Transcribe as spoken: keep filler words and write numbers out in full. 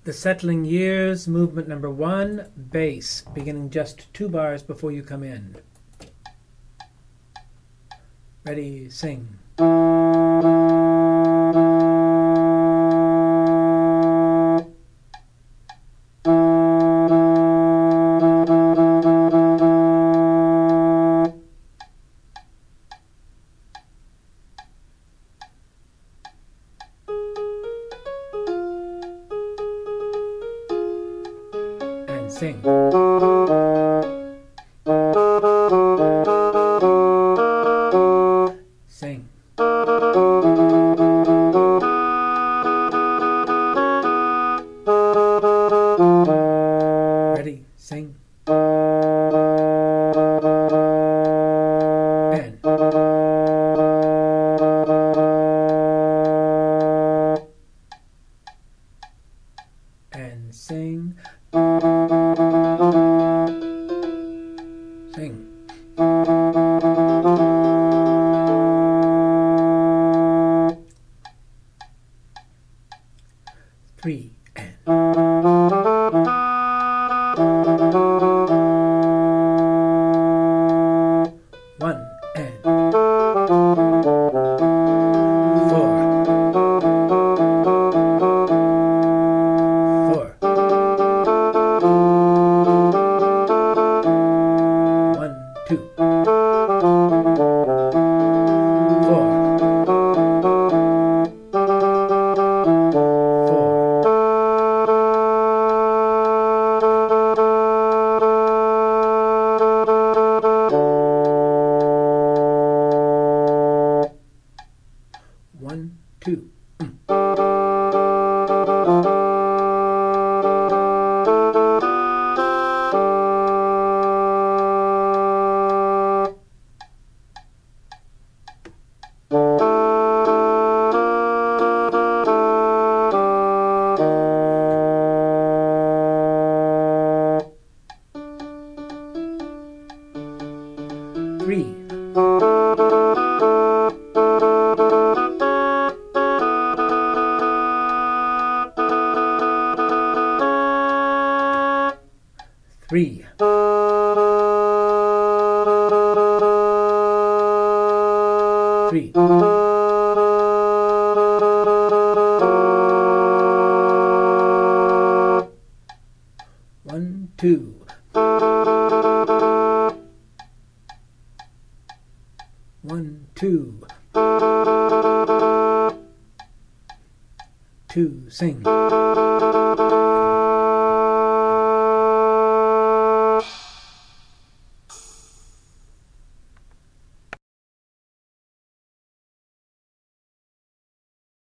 The Settling Years, movement number one, bass, beginning just two bars before you come in. Ready, sing. And sing. Sing. Ready, sing. And. And sing. Sing. Three and one and four, four, one, two, four, four, one, two. Three. Three. Three. One, two. One, two. Two, sing.